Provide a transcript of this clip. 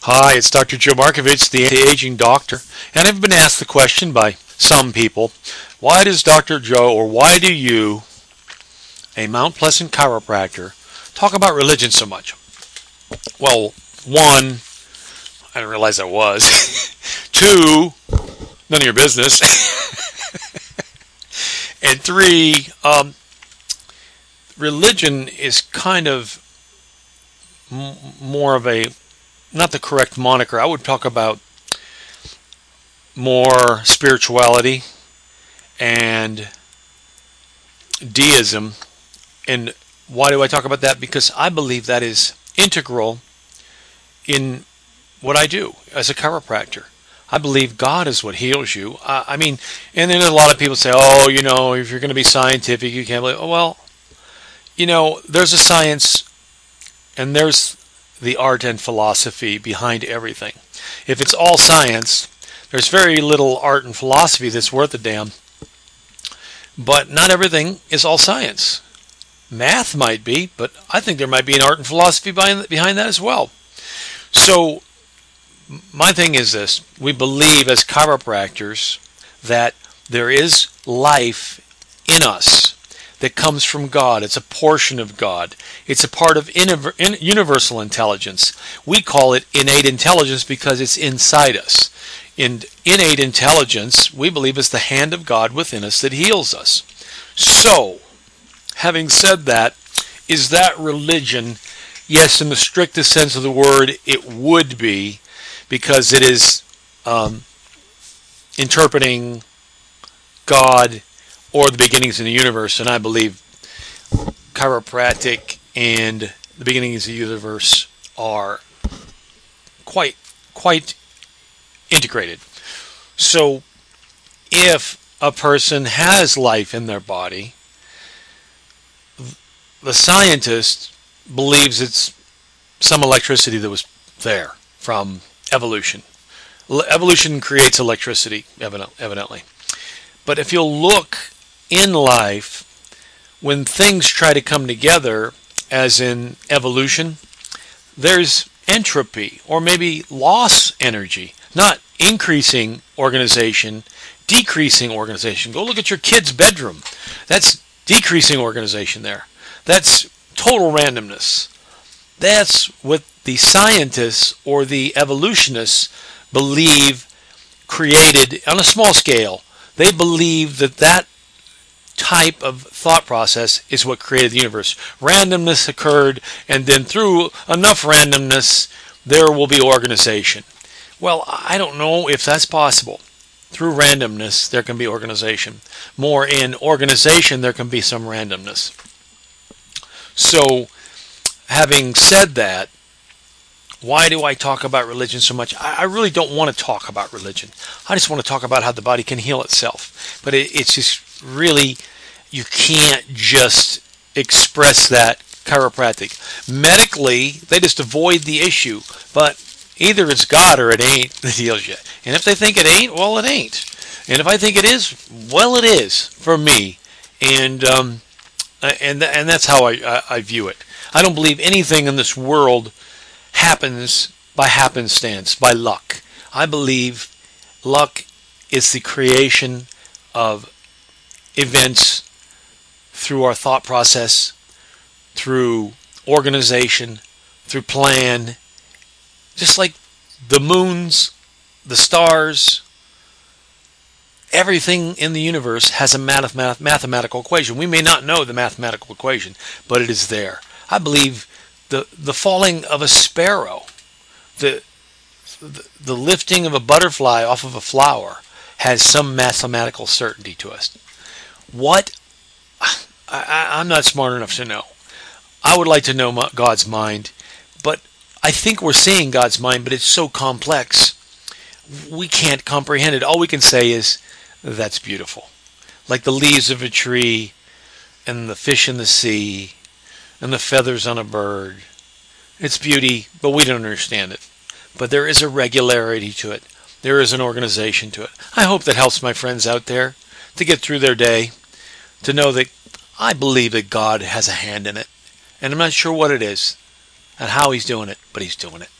Hi, it's Dr. Joe Markovich, the anti-aging doctor, and I've been asked the question by some people, why does Dr. Joe, or why do you, a Mount Pleasant chiropractor, talk about religion so much? Well, one, I didn't realize I was. Two, none of your business. And three, religion is kind of more of a, not the correct moniker. I would talk about more spirituality and deism. And why do I talk about that? Because I believe that is integral in what I do as a chiropractor. I believe God is what heals you. I mean, and then a lot of people say, oh, if you're going to be scientific, you can't believe. Oh, well, there's a science and there's the art and philosophy behind everything. If it's all science, there's very little art and philosophy that's worth a damn. But not everything is all science. Math might be, but I think there might be an art and philosophy behind that as well. So my thing is this. We believe as chiropractors that there is life in us that comes from God. It's a portion of God. It's a part of universal intelligence. We call it innate intelligence because it's inside us. And innate intelligence, we believe, is the hand of God within us that heals us. So, having said that, is that religion? Yes, in the strictest sense of the word, it would be, because it is interpreting God or the beginnings of the universe, and I believe chiropractic and the beginnings of the universe are quite integrated. So if a person has life in their body, the scientist believes it's some electricity that was there from evolution. Evolution creates electricity, evidently. But if you'll look in life, when things try to come together, as in evolution, there's entropy, or maybe loss energy, not increasing organization, decreasing organization. Go look at your kid's bedroom. That's decreasing organization there. That's total randomness. That's what the scientists or the evolutionists believe created on a small scale. They believe that type of thought process is what created the universe. Randomness occurred, and then through enough randomness, there will be organization. Well, I don't know if that's possible. Through randomness, there can be organization. More in organization, there can be some randomness. So, having said that, why do I talk about religion so much? I really don't want to talk about religion. I just want to talk about how the body can heal itself. But it's just really, you can't just express that chiropractic. Medically, they just avoid the issue. But either it's God or it ain't that heals you. And if they think it ain't, well, it ain't. And if I think it is, well, it is for me. And that's how I view it. I don't believe anything in this world happens by happenstance, by luck. I believe luck is the creation of events through our thought process, through organization, through plan, just like the moons, the stars, everything in the universe has a mathematical equation. We may not know the mathematical equation, but it is there. I believe the falling of a sparrow, the lifting of a butterfly off of a flower has some mathematical certainty to us. What? I'm not smart enough to know. I would like to know God's mind, but I think we're seeing God's mind, but it's so complex, we can't comprehend it. All we can say is, that's beautiful. Like the leaves of a tree, and the fish in the sea, and the feathers on a bird. It's beauty, but we don't understand it. But there is a regularity to it. There is an organization to it. I hope that helps my friends out there to get through their day, to know that I believe that God has a hand in it. And I'm not sure what it is and how he's doing it, but he's doing it.